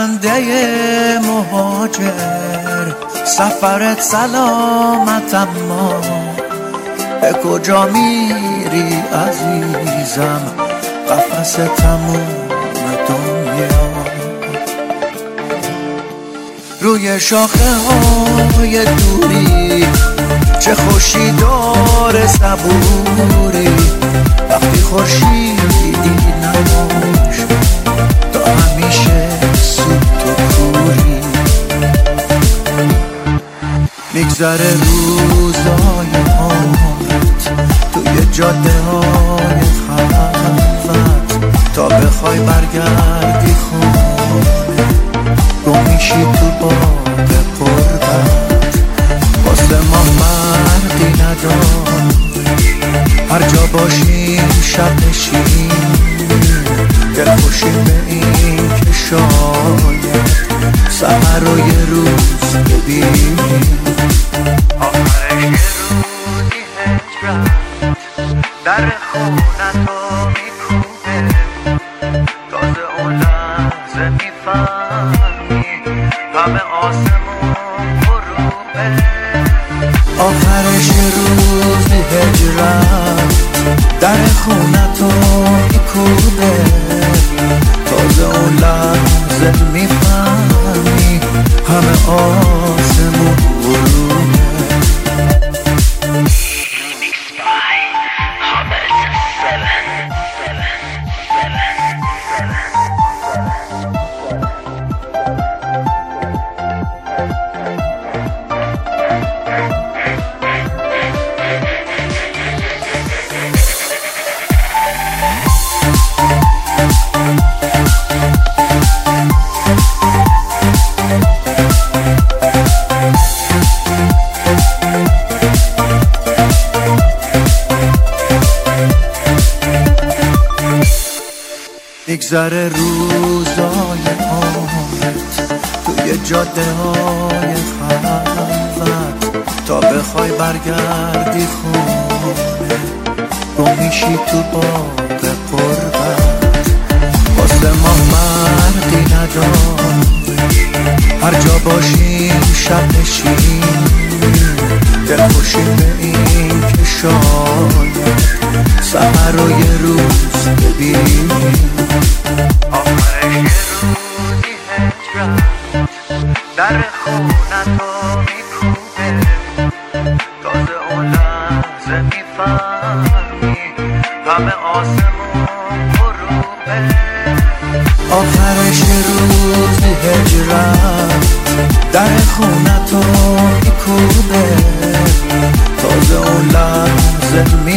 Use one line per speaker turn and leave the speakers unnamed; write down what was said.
پرنده مهاجر، سفرت سلامت اما به کجا میری عزیزم؟ قفس تموم دنیا روی شاخه های دوری، چه خوشی داره صبوری. وقتی خورشیدی نباش تا همیشه سوت و کوری. میگذره روزای عمرت توی جاده های خلوت، تا بخوای برگردی خونه گم میشی تو باد قربت. واسه ما فرقی نداره هر جا باشیم شب نشیم، دل خوشیم به این که شاید سحر رو یه روز ببینیم. آخرش یه روزی هجرت در خونتو میکوبه، تازه اون لحظه میفهمی همه آسمون غروبه. آخرش یه روزی هجرت در خونتو میکوبه، تازه اون لحظه میفهمی همه آسمون غروبه. میگذره روزای عمرت توی جاده های خلوت، تا بخوای برگردی خونه گم میشی تو باد قربت. واسه ما فرقی نداره هر جا باشیم شب نشیم، دل خوشیم به این که شاید سحر رو یه روز ببینیم. آخرش یه روزی هجرت در خونتو میکوبه، تازه اون لحظه میفهمی همه آسمون غروبه. آخرش یه روزی هجرت در خونتو میکوبه، تازه اون لحظه